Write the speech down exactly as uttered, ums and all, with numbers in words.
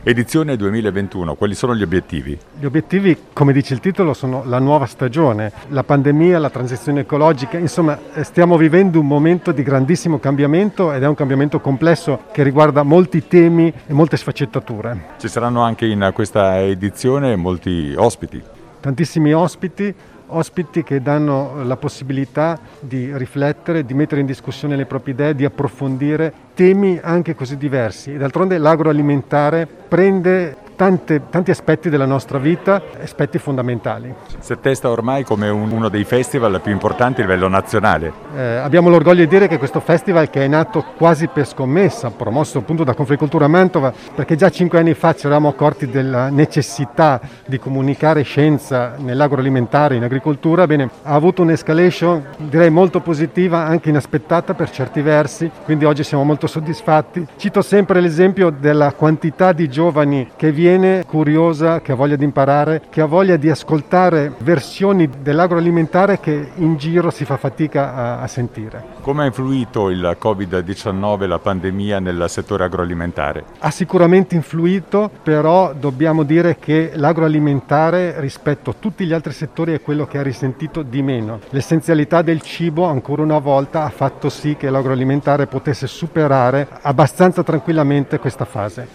Edizione duemilaventuno, quali sono gli obiettivi? Gli obiettivi, come dice il titolo, sono la nuova stagione, la pandemia, la transizione ecologica, insomma stiamo vivendo un momento di grandissimo cambiamento ed è un cambiamento complesso che riguarda molti temi e molte sfaccettature. Ci saranno anche in questa edizione molti ospiti. Tantissimi ospiti, ospiti che danno la possibilità di riflettere, di mettere in discussione le proprie idee, di approfondire temi anche così diversi. D'altronde l'agroalimentare prende tante, tanti aspetti della nostra vita, aspetti fondamentali. Si attesta ormai come un, uno dei festival più importanti a livello nazionale. Eh, abbiamo l'orgoglio di dire che questo festival, che è nato quasi per scommessa, promosso appunto da Confagricoltura Mantova, perché già cinque anni fa ci eravamo accorti della necessità di comunicare scienza nell'agroalimentare, in agricoltura, bene, ha avuto un'escalation direi molto positiva, anche inaspettata per certi versi, quindi oggi siamo molto soddisfatti. Cito sempre l'esempio della quantità di giovani che viene curiosa, che ha voglia di imparare, che ha voglia di ascoltare versioni dell'agroalimentare che in giro si fa fatica a, a sentire. Come ha influito il covid diciannove, la pandemia, nel settore agroalimentare? Ha sicuramente influito, però dobbiamo dire che l'agroalimentare rispetto a tutti gli altri settori è quello che ha risentito di meno. L'essenzialità del cibo ancora una volta ha fatto sì che l'agroalimentare potesse superare abbastanza tranquillamente questa fase.